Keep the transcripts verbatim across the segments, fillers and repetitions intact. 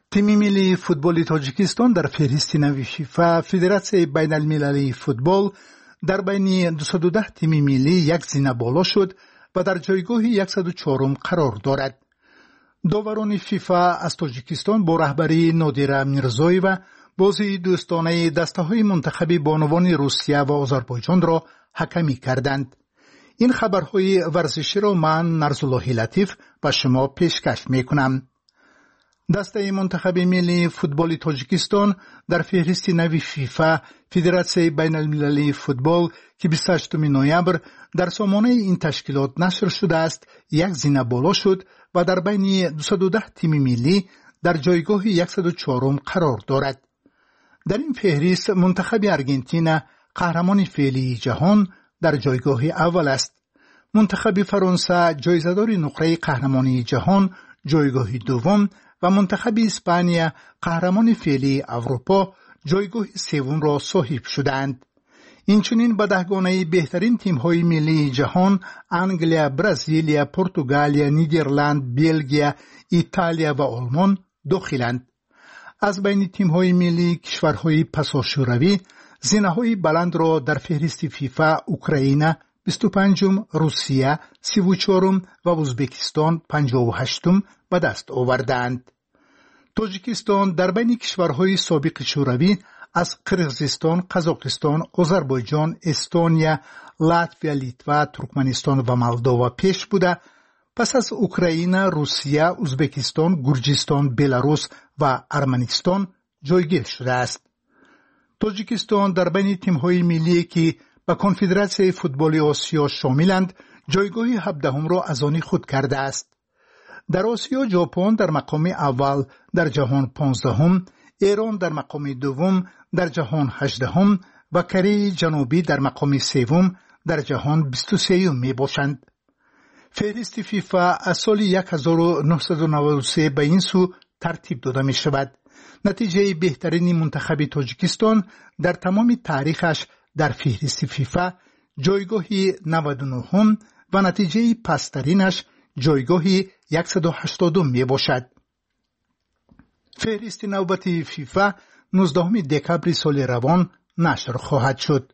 تیم ملی فوتبال تاجیکستان در فهرست نو فیفا فدراسیون بین المللی فوتبال در بین دویست و ده تیم ملی یک زینه بالا شد و در جایگاه صد و چهار قرار دارد. داوران فیفا از تاجیکستان با رهبری نادره میرزایeva بازی دوستانه دسته‌های منتخب بانوان روسیه و آذربایجان را حکمی کردند. این خبرهای ورزشی را من نرزالله لطیف به شما پیشکش میکنم. دسته منتخب ملی فوتبال تاجیکستان در فهرست نو فیفا فدراسیون بین المللی فوتبال که بیست و هشتم نوامبر در سامانه این تشکیلات نشر شده است یک زینه بالا شد و در بین دویست و ده تیم ملی در جایگاه صد و چهار قرار دارد. در این فهرست منتخب ارژانتین قهرمان فعلی جهان در جایگاه اول است. منتخب فرانسه جایزه‌دار نقره قهرمانی جهان جایگاه دوم و منتخب اسپانیا قهرمان فعلی اروپا جایگاه سوم را صاحب شدند. اینچنین به دهگانه بهترین تیم‌های ملی جهان انگلیا، برزیل، پرتغال، نیدرلند، بلژیم، ایتالیا و آلمان داخلند. از بین تیم‌های ملی کشورهای پساشوروی زینه‌های بلند را در فهرست فیفا اوکراین بیست و پنجم، روسیه سی و چهارم و ازبکستان پنجاه و هشتم به دست آوردند. تاجیکستان در بین کشورهای سابق شوروی از قرقیزستان، قزاقستان، آذربایجان، استونیا، لاتویا، لیتوا، ترکمنستان و مولداوا پیش بوده، پس از اوکراین، روسیه، ازبکستان، گرجستان، بلاروس و ارمنستان جایگیر شده است. تاجیکستان در بین تیم‌های ملی که به کنفدراسیون فوتبال آسیا شاملند جایگاه هفدهم را از آن خود کرده است. در آسیا ژاپن در مقام اول در جهان پانزدهم، ایران در مقام دوم در جهان هجدهم و کره جنوبی در مقام سوم در جهان بیست و سوم می باشند. فهرست فیفا از سال هزار و نهصد و نود و سه به این سو ترتیب داده می شود. نتیجه بهترین منتخب تاجیکستان در تمام تاریخش در فهرست فیفا جایگاه نود و نه و نتیجه پسترینش جایگاه صد و هشتاد می باشد. فهرست نوبتی فیفا نوزدهم دکبر سال روان نشر خواهد شد.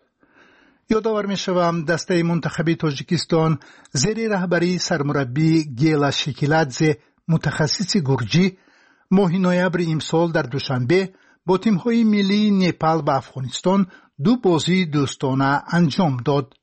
یادآور می شوم دسته منتخب تاجیکستان زیر رهبری سرمربی گیلا شکیلادزه متخصص گرجی ماه نوامبر امسال در دوشنبه با تیم‌های ملی نپال و افغانستان دو بازی دوستانه انجام داد.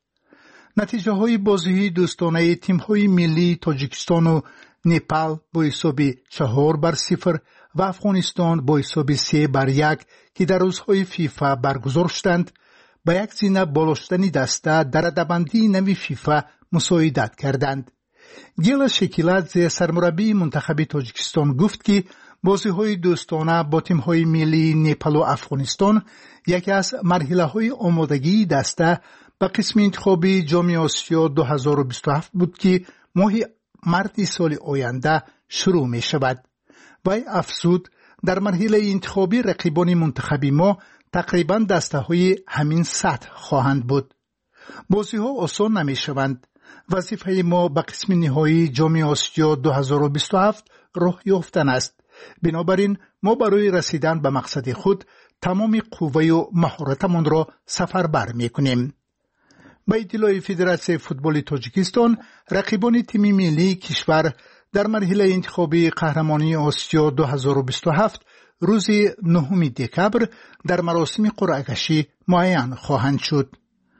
نتیجه های بازی دوستانه تیم‌های ملی تاجیکستان و نپال با حساب چهار بر صفر و افغانستان با حساب سه بر یک که در روزهای فیفا برگزار شدند با یک زینه بالا شدن دسته در رده‌بندی نو فیفا مساعدت کردند. گیلا شکیلادزه سرمربی منتخب تاجیکستان گفت که بازی‌های دوستانه با تیم‌های ملی نپال و افغانستان یکی از مرحله‌های آمادگی دسته به قسم انتخابی جام آسیا دو هزار و بیست و هفت بود که ماه مارس سال آینده شروع می شود. وی افزود در مرحله انتخابی رقیبان منتخبی ما تقریبا دسته همین سطح خواهند بود. بازی‌ها آسان نمی شوند. وظیفه ما به قسم نهایی جام آسیا دو هزار و بیست و هفت راه یافتن است. بنابراین ما برای رسیدن به مقصد خود تمام قوه و مهارتمان را سفربر می‌کنیم. به اطلاع فدراسیون فوتبال تاجیکستان رقیبان تیم ملی کشور در مرحله انتخابی قهرمانی آسیا دو هزار و بیست و هفت روز نهم دکبر در مراسم قرعه کشی معین خواهند شد.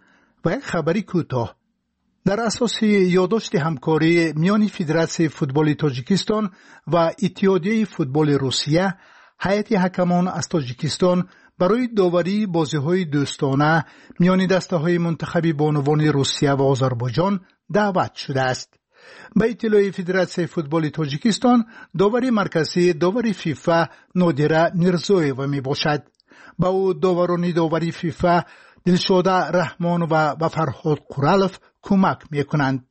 و یک خبری کوتاه در اساس یادداشت همکاری میان فدراسیون فوتبال تاجیکستان و اتحادیه فوتبال روسیه، هیئت حکمان از تاجیکستان برای داوری بازی‌های دوستانه میان دسته‌های منتخب بانوان روسیه و آذربایجان دعوت شده است. به اطلاع فدراسیون فوتبال تاجیکستان داوری مرکزی داوری فیفا نادره میرزایeva می باشد. با او داوران داوری فیفا دلشاد رحمان و فرهاد قرالف کمک می کنند.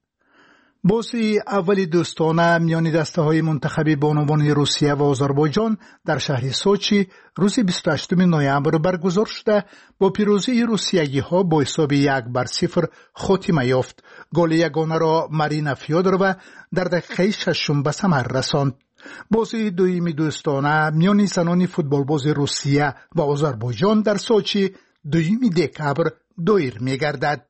بازی اولی دوستانه میان دسته‌های منتخب بانوان روسیه و آذربایجان در شهر سوچی روز بیست و هشتم نوامبر برگزار شده با پیروزی روسیه‌ها با حساب یک بر صفر خاتمه یافت. گل یگانه را مارینا فیودرova در دقیقه ششم به ثمر رساند. بازی دویمی دوستانه میان زنان فوتبالباز روسیه و آذربایجان در سوچی دویمی دکبر دایر می‌گردد.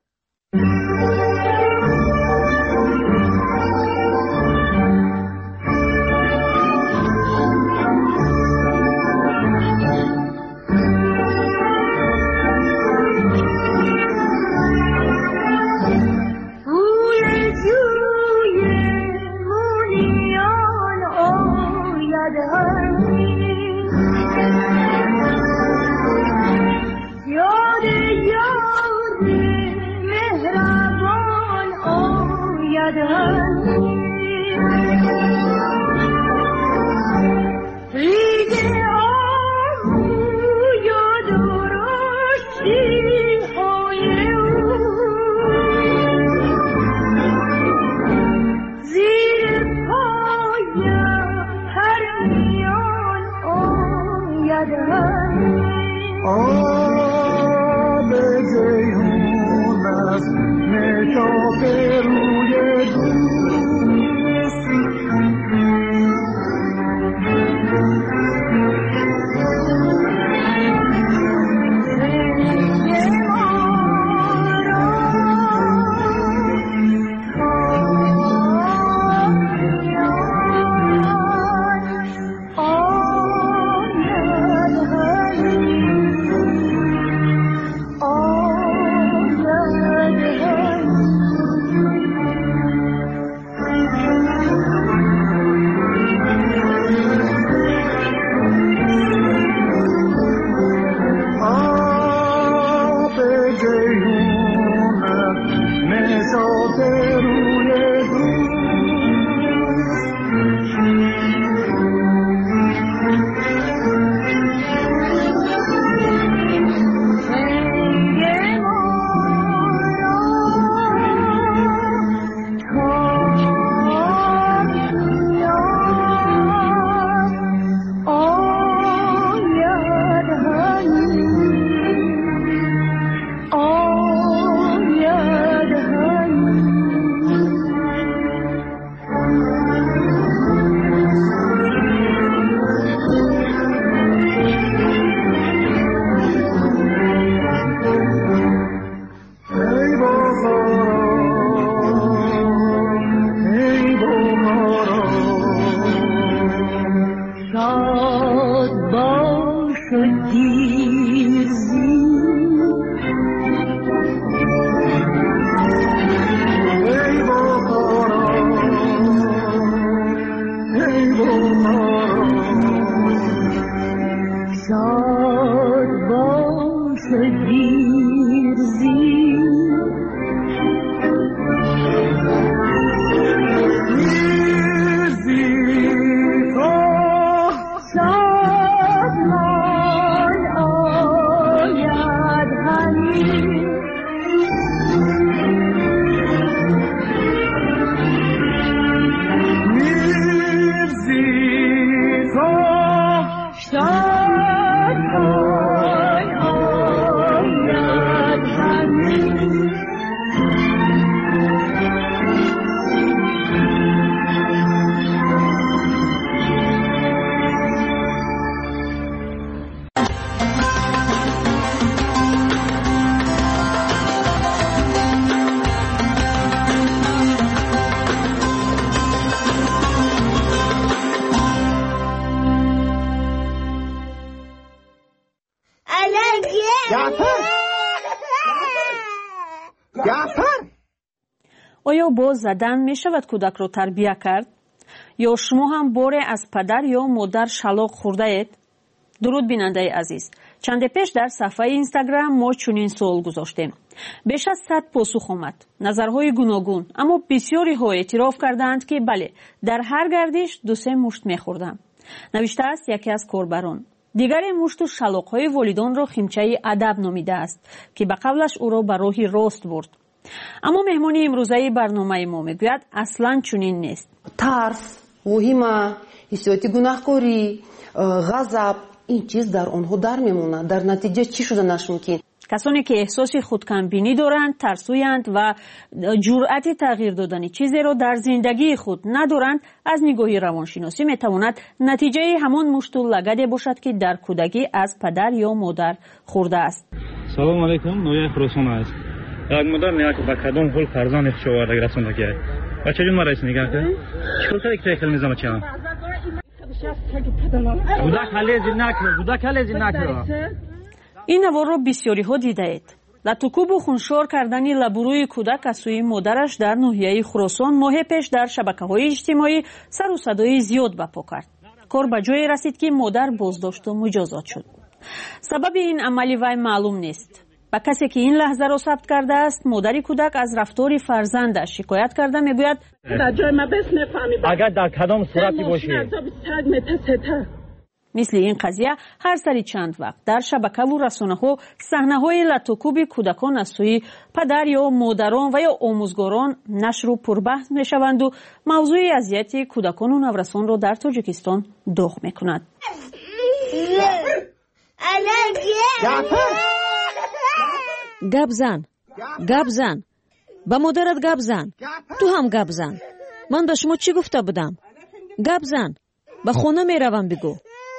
آیا با زدن می شود کودک را تربیت کرد؟ یا شما هم باره از پدر یا مادر شلاق خورده اید؟ درود بیننده عزیز، چند پیش در صفحه اینستاگرام ما چنین سوال گذاشتیم. بیش از صد پاسخ آمد، نظرهای گوناگون، اما بسیاری ها اعتراف کردند که بله، در هر گردش دو سه مشت می خوردم. نوشته است یکی از کاربران. دیگری مشت و شلاق های والدان را خیمچه ادب نامیده است که به قولش او را به راه راست برد. اما مهمان امروزه برنامه ما میگوید اصلا چنین نیست. ترس، وهمه، حسیات گناهکاری، غضب، این چیز در آنها در میمونه. در نتیجه چی شده نشون که کسانی که احساس خودکمبینی دارند، ترسویند و جرأت تغییر دادن چیزی را در زندگی خود ندارند، از نگاه روانشناسی میتواند نتیجه همان مشت و لگدی باشد که در کودکی از پدر یا مادر خورده است. سلام علیکم، نویا خراسان است. یک مادر میاد که با کدام حال فرزند خودش آورده رسانده که بچه جون مرا اسم نگاه که چطور کاری که خیلی میزم چم بودا خاله زینا کرد بودا خاله زینا کرد. این نوار رو بسیاری ها دیده اید. لطوکوب و خونشور کردن لبروی کودک از سوی مادرش در ناحیه خراسان ماه پیش در شبکه‌های اجتماعی سر و صدای زیاد برپا کرد. کار به جایی رسید که مادر بازداشت و مجازات شد. سبب این عملی وی معلوم نیست. با کسی که این لحظه را ثبت کرده است، مادری کودک از رفتار فرزندش شکایت کرده میگوید اگر در کدام صورتی باشه. مثل این قضیه هر سری چند وقت در شبکه و رسانه ها صحنه های لطوکوب کودکان از سوی پدر یا مادران و یا آموزگاران نشر و پربحث می شوند و موضوع اذیت کودکان و نورسان را در تاجیکستان داغ می کند. گپ زن، گپ زن، با مادرت گپ زن، تو هم گپ زن. من به شما چی گفته بودم؟ گپ زن، به خونه می روم بگو.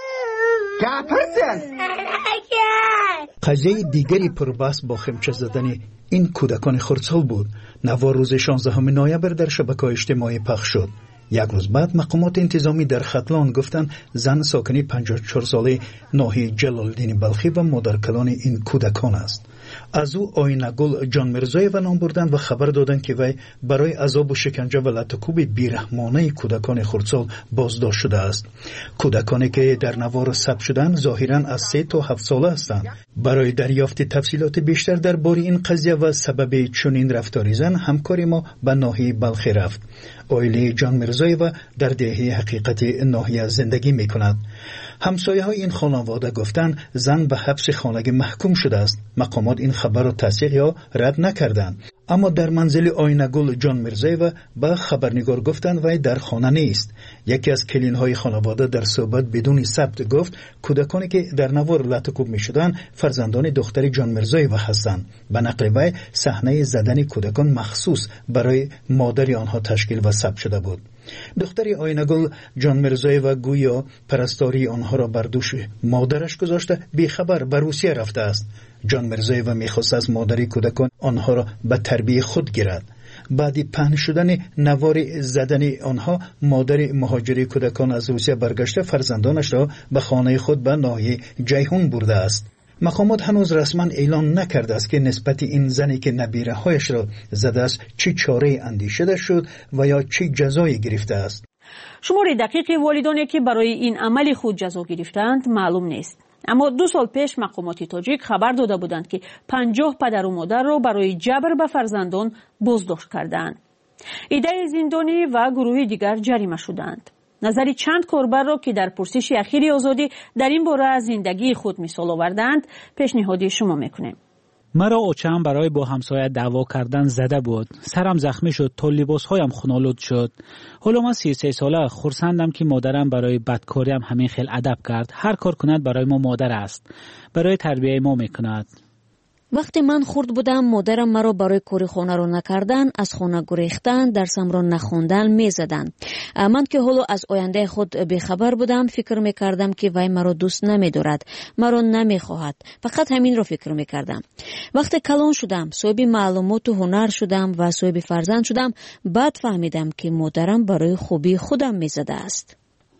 قضیه دیگری پربحث با خمچه زدن این کودکان خردسال بود. نوار روز شانزدهم نوامبر در شبکه‌های اجتماعی پخش شد. یک روز بعد مقامات انتظامی در ختلان گفتند زن ساکنی پنجاه و چهار ساله ناحیه جلالالدین بلخی و مادرکلان این کودکان است. از او آینه‌گل جان میرزایو نام بردند و خبر دادند که وی برای عذاب و شکنجه و لطوکوب بیرحمانه کودکان خردسال بازداشت شده است. کودکانی که در نوار ثبت شدند ظاهراً از سه تا هفت ساله هستند. برای دریافت تفصیلات بیشتر درباره این قضیه و سبب چنین رفتار زن همکاری ما به ناحیه بلخی رفت. عائله جان میرزایو در دهه حقیقت ناحیه زندگی می‌کند. همسایه های این خانواده گفتند زن به حبس خانگی محکوم شده است. مقامات این خبر را تصدیق یا رد نکردند. اما در منزل آینه‌گل جان میرزایو به خبرنگار گفتند وی در خانه نیست. یکی از کلین‌های خانواده در صحبت بدون ثبت گفت کودکانی که در نوار لطوکوب می‌شدند فرزندان دختر جان میرزایو هستند. به نقل وی صحنه زدن کودکان مخصوص برای مادر آنها تشکیل و ثبت شده بود. دختر آینه‌گل جان میرزایو گویا پرستاری آنها را بر دوش مادرش گذاشته بیخبر به روسیه رفته است. جان میرزایو می‌خواست از مادری کودکان آنها را به تربیت خود گیرد. بعد پهن شدن نوار زدن آنها مادر مهاجری کودکان از روسیه برگشته فرزندانش را به خانه خود به ناحیه جیهون برده است. مقامات هنوز رسما اعلان نکرده است که نسبت این زنی که نبیره هایش را زده است چه چاره اندیشیده شد و یا چه جزایی گرفته است. شمار دقیق والدانی که برای این عمل خود جزا گرفتند معلوم نیست. اما دو سال پیش مقامات تاجیک خبر داده بودند که پنجاه پدر و مادر را برای جبر به فرزندان بازداشت کردند. ایده زندانی و گروه دیگر جریمه شدند. نظری چند کاربر را که در پرسش اخیر آزادی در این باره از زندگی خود مثال آوردند پیشنهادی شما میکنیم. مرا اوچم برای با همسایه دعوا کردن زده بود. سرم زخمی شد تا لباسهایم خونالود شد. حالا من سی و سه ساله خرسندم که مادرم برای بدکاریم همین خیل ادب کرد. هر کار کند برای ما مادر است. برای تربیه ما میکند. وقتی من خرد بودم مادرم مرا برای کاری خانه رو نکردن، از خانه گریختن، درسم را نخوندن میزدن. من که حالا از آینده خود بیخبر بودم فکر میکردم که وی مرا دوست نمیدارد، مرا نمیخواهد. فقط همین رو فکر میکردم. وقتی کلان شدم، صاحب معلومات و هنر شدم و صاحب فرزند شدم، بعد فهمیدم که مادرم برای خوبی خودم میزده است.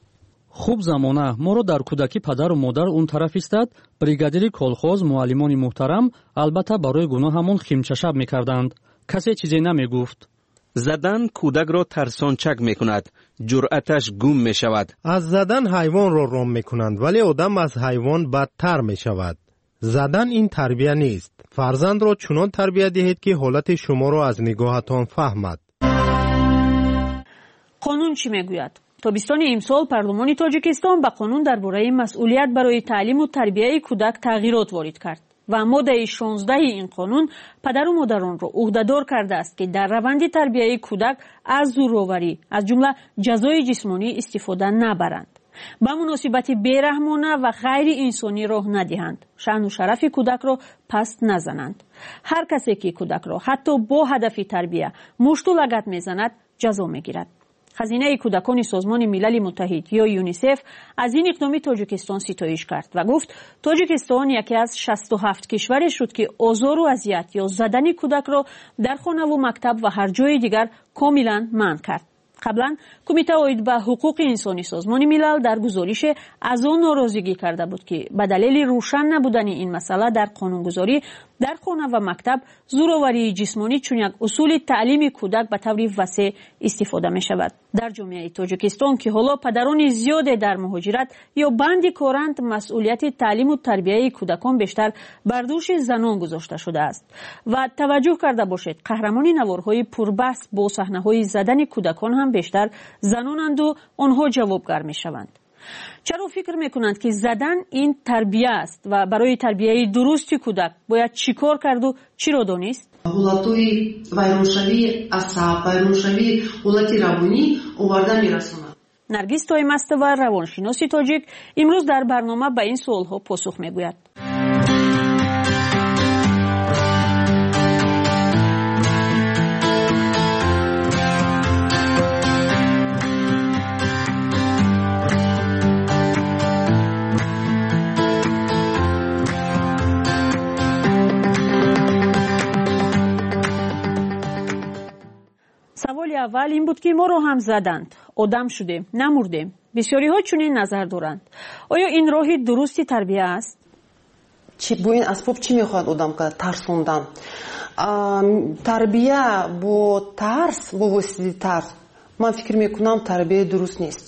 خوب زمانه ما رو در کودکی پدر و مادر اون طرف ایستاد، بریگادیر کلخوز، معلمان محترم البته برای گناه همون خیمچشب میکردند. کسی چیزی نمیگفت. زدن کودک را ترسانچک میکند، جرأتش گم میشود. از زدن حیوان را رام میکنند ولی آدم از حیوان بدتر میشود. زدن این تربیه نیست. فرزند را چنان تربیه دهید که حالت شما را از نگاهتان فهمد. قانون چی میگوید؟ تابستان امسال پارلمان تاجیکستان به قانون درباره مسئولیت برای تعلیم و تربیت کودک تغییرات وارد کرد و ماده شانزده این قانون پدر و مادران را عهده‌دار کرده است که در روند تربیت کودک از زورآوری از جمله جزای جسمانی استفاده نبرند. ба муносибати бераҳмона ва ғайри инсонӣ роҳ надиҳанд. шаъну шарафи кӯдакро паст назананд. ҳар касе ки кӯдакро ҳатто бо ҳадафи тарбия мушту лагат мезанад, ҷазо мегирад. хазинаи кӯдакони созмони милали муттаҳид ё юнисеф аз ин иқдоми тоҷикистон ситоиш кард ва гуфт тоҷикистон яке аз шасту ҳафт кишваре шуд ки озору азият ё задани кӯдакро дар хонаву мактаб ва ҳар ҷои дигар комилан манъ кард. қаблан кумита оид ба ҳуқуқи инсонӣ созмони милал дар гузорише аз он норозигӣ карда буд ки ба далели рӯшан набудани ин масъала дар қонунгузорӣ дар хона ва мактаб зӯроварии ҷисмонӣ чун як усули таълими кӯдак ба таври васеъ истифода мешавад. дар ҷомеаи тоҷикистон ки ҳоло падарони зиёде дар муҳоҷират ё банди коранд, масъулияти таълиму тарбияи кӯдакон бештар бар дӯши занон гузошта шудааст. ва таваҷҷӯҳ карда бошед, қаҳрамони наворҳои пурбаҳс бо саҳнаҳои задани кӯдакон ҳам бештар занонанду онҳо ҷавобгар мешаванд. чаро фикр мекунанд ки задан ин тарбия аст ва барои тарбияи дурусти кӯдак бояд чӣ кор карду чиро донист? ҳолатҳои вайроншавии асаб, вайроншавии ҳолати равонӣ оварда мерасонад. наргиз тоимастова, равоншиноси тоҷик, имрӯз дар барнома ба ин суолҳо посух мегӯяд. саволи аввал ин буд ки моро ҳам заданд, одам шудем, намурдем. бисёриҳо чунин назар доранд. оё ин роҳи дурусти тарбия аст? бо ин асбоб чӣ мехоҳад одам кард? тарсондан. тарбия бо тарс, бо воситаи тарс, ман фикр мекунам тарбияи дуруст нест.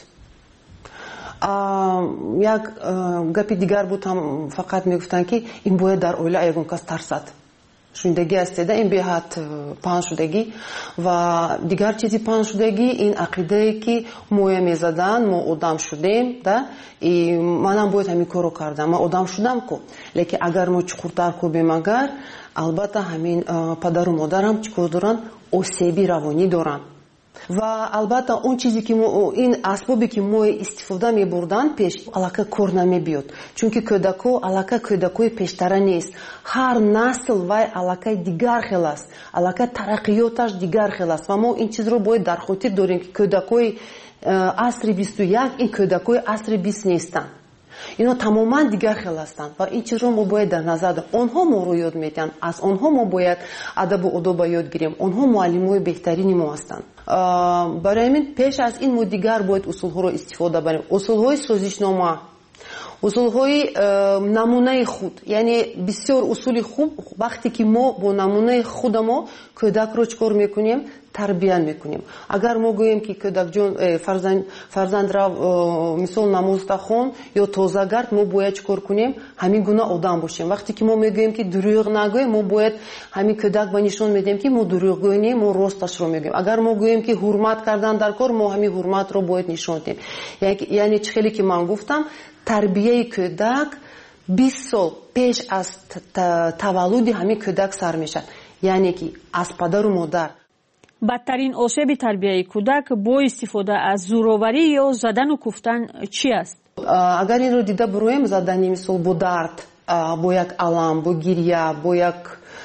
як гапи дигар буд, ҳам фақат мегуфтанд ки ин бояд дар оила ягон кас тарсад. шундагӣ астеда ин беҳад паҳншудагӣ ва дигар чизи паҳншудагӣ ин ақидае ки моя мезадан, мо одам шудем, да, и манам бояд ҳамин корро кардам, ман одам шудам ку. лекин агар мо чуқуртар кӯбем, агар албатта ҳамин падару модарам чикор доранд, осеби равонӣ доранд. ва албатта он чизе ки ин асбобе ки мо истифода мебурданд пеш аллакай кор намебиёд, чунки кӯдако аллакай кӯдакои пештара нест. ҳар насл вай аллакай дигар хел аст, аллакай тараққиёташ дигар хел аст ва мо ин чизро бояд дар хотир дорем ки кӯдакои асри бисту як ин кӯдакои асри бист нестанд. ино тамоман дигар хел ҳастанд ва ин чизро мо бояд дар назар дорем. онҳо моро ёд медиҳанд, аз онҳо мо бояд адабу одоба ёд гирем. онҳо муаллимои беҳтарини мо ҳастанд. барои ҳамин пеш аз ин мо дигар бояд усулҳоро истифода барем. усулҳои созишнома, усулҳои намунаи худ, яъне бисёр усули хуб. вақте ки мо бо намунаи худамо кӯдакро чикор мекунем, тарбия мекунем. агар мо гӯем ки кӯдакҷон фарзандра мисол намозда хон ё тозагард, мо бояд чикор кунем, ҳамин гуна одам бошем. вақте ки мо мегӯем ки дурӯғ нагӯем, мо бояд ҳамин кӯдак ба нишон медем ки мо дурӯғгӯй не, мо росташро мегӯем. агар мо гӯем ки ҳурмат кардан дар кор, мо ҳамин ҳурматро бояд нишон дем. яъне чӣ хеле ки ман гуфтам, тарбияи кӯдак бист сол пеш аз таваллуди ҳамин кӯдак сар мешавад. яъне ки аз падару модар. бадтарин осеби тарбияи кӯдак бо истифода аз зӯроварӣ ё задану куфтан чӣ аст? агар инро дида бироем, задани мисол бо дард, бо як алам, бо гирья, бо як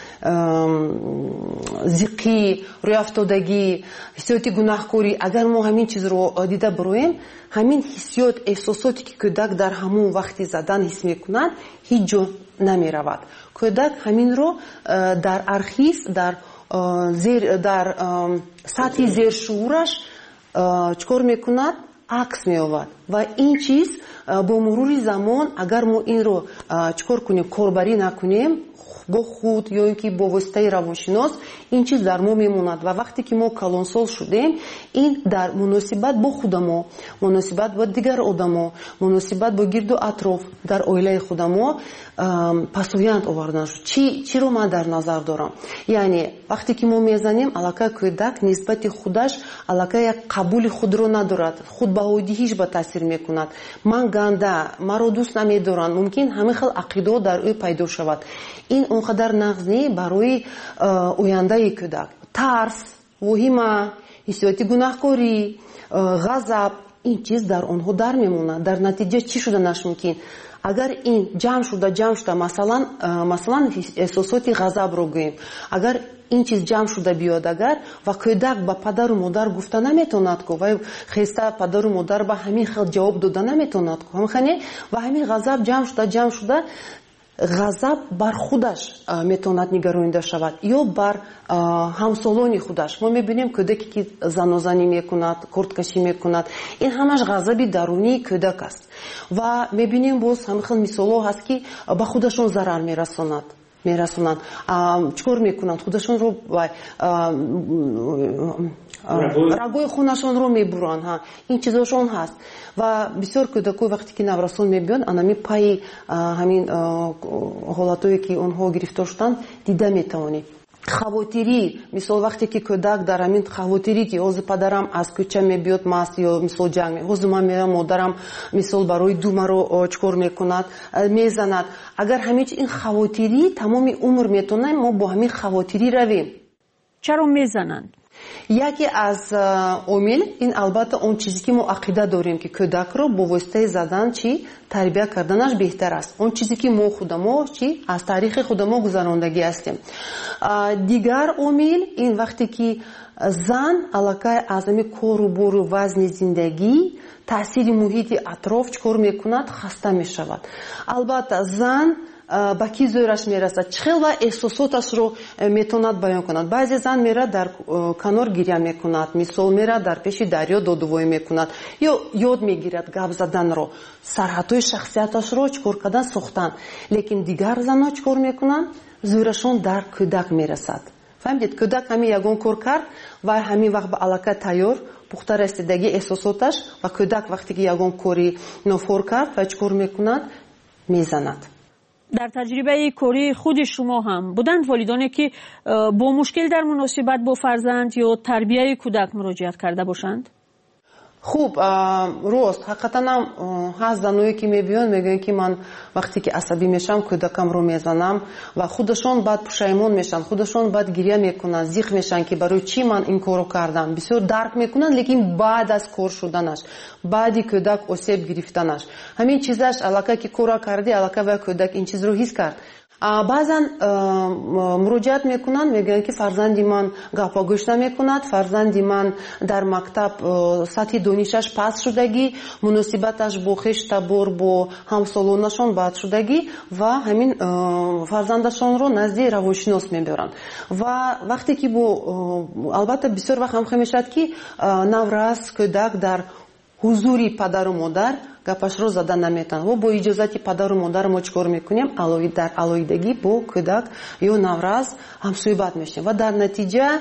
зиқӣ, рӯяфтодагӣ, ҳиссиёти гунаҳкорӣ, агар мо ҳамин чизро дида бироем, ҳамин ҳиссиёт, эҳсосоте ки кӯдак дар ҳамун вақти задан ҳис мекунад, ҳеҷ ҷо намеравад. кӯдак ҳаминро дар архив, дар зер дар сатҳи зершуураш чикор мекунад, акс меёвад. ва ин чиз бо мурури замон, агар мо инро чикор кунем, корбарӣ накунем бо худ ё ин ки бо воситаи равоншинос, ин чиз дар мо мемонад. ва вақте ки мо калонсол шудем, ин дар муносибат бо худамо, муносибат бо дигар одамо, муносибат бо гирду атроф, дар оилаи худамо пасоянд овардан шуд. Чи чиро ман дар назар дорам? яъне вақте ки мо мезанем, аллакай кӯдак нисбати худаш аллакай як қабули худро надорад, худбаҳодиҳиш ба таъсир мекунад. ман ганда, маро дӯст намедоранд, мумкин ҳамин хел ақидо дар ӯ пайдо шавад. ин он қадар нағз не барои ояндаи кӯдак. тарс, воҳима, ҳиссиёти гунаҳкорӣ, ғазаб, این چیز در آنها در میمونه. در نتیجه چی شده نشمکین؟ اگر این جمع شده جمع شده مثلا مثلا احساسات غضب رو گوییم، اگر این چیز جمع شده بیاد اگر و کودک با پدر و مادر گفته نمیتوند که و خیسته پدر و مادر با همین خیل جواب داده نمیتوند که همخنه و همین غضب جمع شده جمع شده غضب بر خودش میتوند نگرانیده شود یا بر همسالان خودش. ما میبینیم کودکی که زنازنی میکند، کردکشی میکند، این همش غضبی درونی کودک است و میبینیم باز همین خیل مثالا هست که به خودشون ضرر میرساند میرسونند چکار میکنند خودشون رو رگوی خونشون رو میبرند ها این چیزاشون هست و بسیار کودکو وقتی که نورسان میبیان انمی پای همین حالتایی که اونها گرفتار شدن دیده میتوانی. خواطری مثال وقتی که کودک در همین خواطری که اوز پدرم از کوچه میبیاد ماست یا مثال جنگ می اوز من میرم مادرم مثال برای دوم رو چکار میکند میزند، اگر همین این خواطری تمام عمر میتونه ما با همین خواطری رویم. چرا میزنند؟ یکی از عامل این البته اون چیزی که ما عقیده داریم که کودک رو با واسطه زدن چی تربیت کردنش بهتر است، اون چیزی که ما خودمون چی از تاریخ خودمون گذراندگی هستیم. دیگر عامل این وقتی که زن علاقه از همین کار و بار و وزن زندگی تاثیر محیط اطراف چکار میکند خسته میشود. البته زن با کی زورش میرسد چخیل و احساساتش رو میتوند بیان کند. بعضی زن میره در کنار گریه میکند، مثال میره در پیش دریا دودوی میکند یا یاد میگیرد گپ زدن رو، سرحدهای شخصیتش رو چکار کردن ساختن. لیکن دیگر زنها چکار میکنند؟ زورشون در کودک میرسد. فهمیدید؟ کودک همین یگان کار کرد و همین وقت به علاقه تیار پخته رسیدگی احساساتش و کودک وقتی که یگان کاری نفور کرد و چکار میکند؟ میزند. در تجربه کاری خود شما هم بودند والدانی که با مشکل در مناسبت با فرزند یا تربیت کودک مراجعت کرده باشند؟ خوب راست حقیقتا هم هست زنایی که میبیان میگن که من وقتی که عصبی میشم کودکم رو میزنم و خودشون بعد پشیمون میشن، خودشون بعد گریه میکنن، زیخ میشن که برای چی من این کارو کردم، بسیار درک میکنن. لیکن بعد از کار شدنش، بعدی کودک آسیب گرفتنش، همین چیزش علاقه که کارا کردی علاقه و کودک این چیز رو حس کرد. بعضا مراجعت میکنن میگن که فرزندی من گپا گوش نمیکند، فرزندی من در مکتب سطح دانشش پس شدگی، مناسبتش با خویش تبار با همسالانشون بد شدگی و همین فرزندشون رو نزد روانشناس میبرن و وقتی که با البته بسیار وقت هم خمیشد که نوروز کودک در حضوری پدر و مادر گپش رو زده نمیتن و با اجازت پدر و مادر ما چکار میکنیم؟ علایده در علایدگی با کودک یا نوروز هم صحبت میشیم و در نتیجه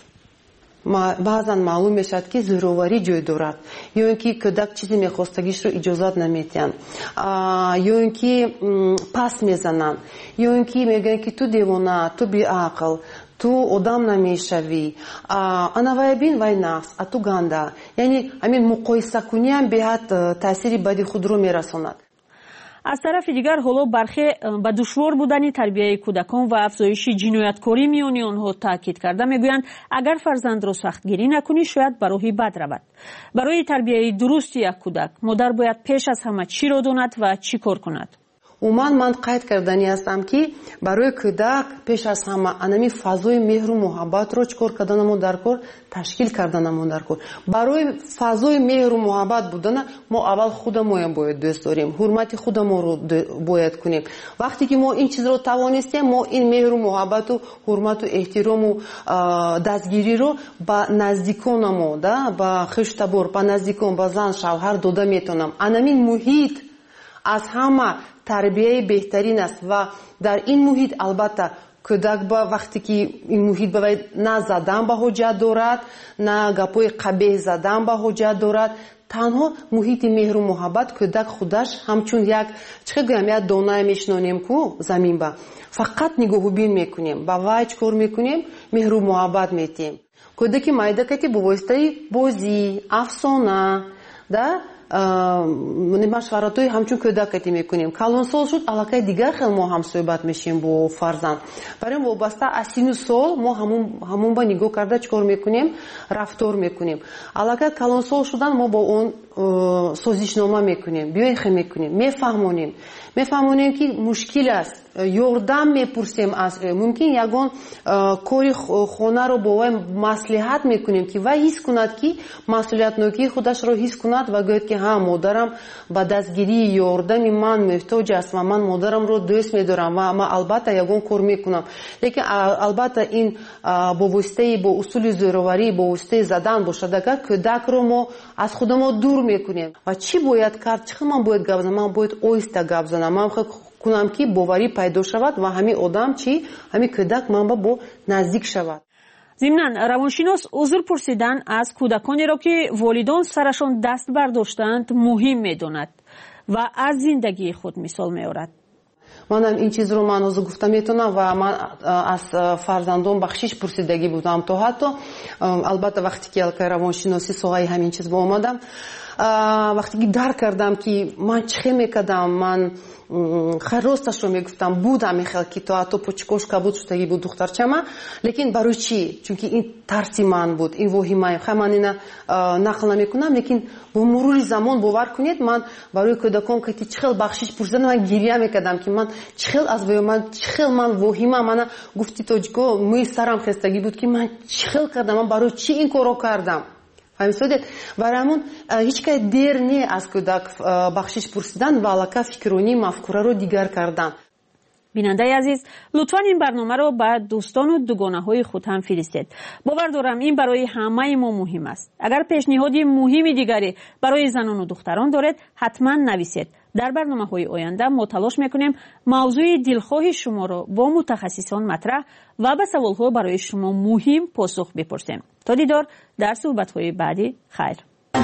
بعضا معلوم میشد که زوروری جای دارد یا اینکه کودک چیزی میخواستگیش رو اجازت نمیتن یا اینکه پس میزنن یا اینکه میگن که تو دیوانه، تو بی عقل، تو آدم نمیشوی، انا وای بین وای نفس، اتو گنده. یعنی همین مقایسه کنی هم بهت تاثیر بدی خود رو میرساند. از طرف دیگر حالا برخی به دشوار بودن تربیت کودکان و افزایش جنایتکاری میان آنها تاکید کرده، میگویند اگر فرزند را سختگیری نکنی شاید به راهی بد رود. برای تربیت درست یک کودک مادر باید پیش از همه چی را داند و چی کار کند؟ عموما من قید کردنی هستم که برای کودک پیش از همه انمی فضای مهر و محبت رو چکار کردنمون در کار تشکیل کردنمون در کار. برای فضای مهر و محبت بودن ما اول خودمون باید دوست داریم، حرمت خودمون رو باید کنیم. وقتی که ما این چیز رو توانستیم ما این مهر و محبت و حرمت و احترام و دستگیری رو با نزدیکانمون ده با خشتبار با نزدیکان با زن شوهر داده میتونم. انمی محیط از همه تربیه بهترین است و در این محیط البته کودک با وقتی که این محیط باید نه زدن به حجت دارد نه گپای قبیح زدن به حجت دارد، تنها محیط مهر و محبت کودک خودش همچون یک چه گویم یک دانه میشنانیم کو زمین با فقط نگاه بین میکنیم با وای چکار میکنیم مهر و محبت میتیم. کودکی مایده که با واسطه بازی افسانه ده машваратои ҳамчун кӯдакатӣ мекунем. Калон сол шуд, аллакай дигар хел мо ҳам суҳбат мешем бо фарзанд. Барои вобаста аз сину сол мо ҳамон ба нигоҳ карда чикор мекунем, рафтор мекунем. Аллакай калон сол шудан мо бо он созишнома мекунем, биёхе мекунем, мефаҳмонем. мефаҳмонем ки мушкил аст, ёрдам мепурсем аз ӯ. Мумкин ягон кори хонаро бо вай маслиҳат мекунем ки вай ҳис кунад ки масъулиятнокии худашро ҳис кунад ва гӯяд ки ҳа модарам ба дастгирии ёрдами ман муҳтоҷ аст ва ман модарамро дӯст медорам ва ман албатта ягон кор мекунам. Лекин албатта ин бо воситаи бо усули зӯроварӣ, бо воситаи задан бошад. Агар кӯдакро мо аз худамо дур мекунем ва чӣ бояд кард, чӣ хел ман бояд гап занам, ман бояд оҳиста гап занам, ман кунам ки боварӣ пайдо шавад ва ҳамин одам чӣ, ҳамин кӯдак манба бо наздик шавад. зимнан равоншинос узр пурсидан аз кӯдаконеро ки волидон сарашон даст бардоштанд муҳим медонад ва аз зиндагии худ мисол меорад. манам ин чизро ман ҳозир гуфта метавонам ва ман аз фарзандон бахшиш пурсидагӣ будам то ҳатто албатта вақте ки алка равоншиносӣ соҳаи ҳамин чиз ба омадам, вақте ки дарк кардам ки ман чӣ хел мекардам, ман хай росташро мегуфтам, будам мехел ки то ҳатто почекошка буд, шутагӣ буд духтарчама, лекин барои чӣ? Чунки ин тарси ман буд, ин воҳимаи хай ман ина нақл намекунам, лекин бо мурури замон бовар кунед, ман барои кӯдакон ки чӣ хел бахшиш пурсидам, ман гирья мекардам ки ман чӣ хел аз боё ман чӣ хел ман воҳима, мана гуфти тоҷико мӯи сарам хестагӣ буд ки ман чӣ хел кардам, ман барои чӣ ин корро кардам. фаҳмидед? Барои ҳамон ҳеҷ кай дер не аз кӯдак бахшиш пурсидан ва аллакай фикрронӣ мафкураро дигар кардан. бинандаи азиз, лутфан ин барномаро ба дӯстону дугонаҳои худ ҳам фиристед. бовар дорам ин барои ҳамаи мо муҳим аст. агар пешниҳоди муҳими дигаре барои занону духтарон доред, ҳатман нависед. дар барномаҳои оянда мо талош мекунем мавзӯи дилхоҳи шуморо бо мутахассисон матраҳ ва ба саволҳо барои шумо муҳим посух бипурсем. то дидор дар суҳбатҳои баъди. хайр.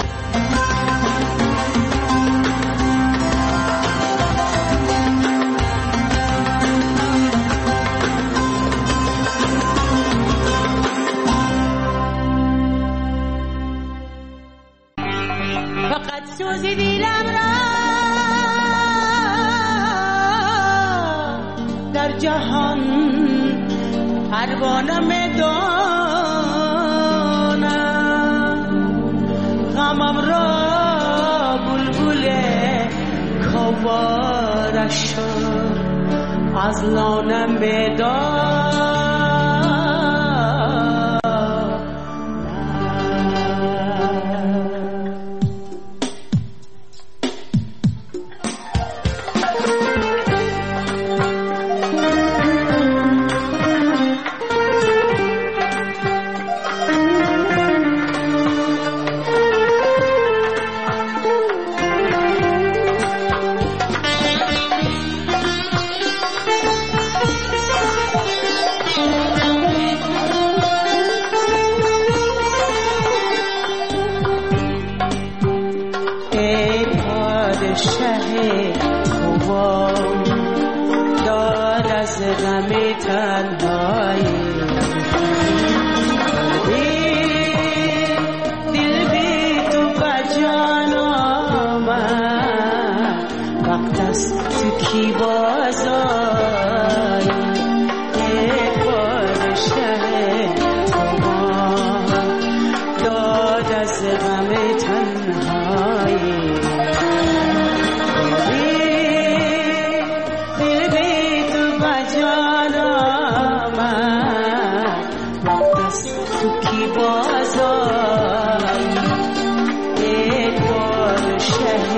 فقط سوز دیلم را در جهان پروانه میدانم، غمم را بلبل کوارش از لانم میدانم.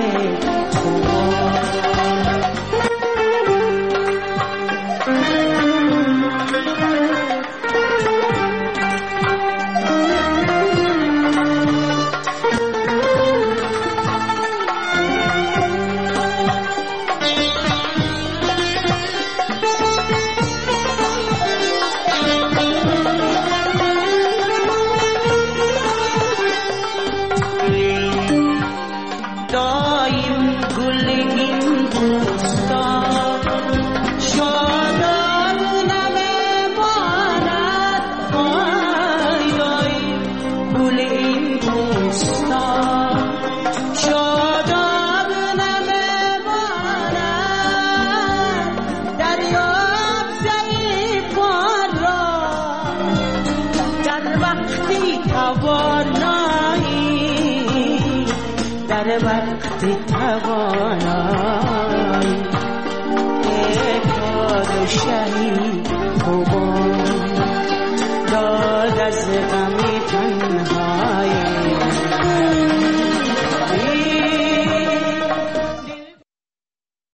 Thank you. در وقت توانا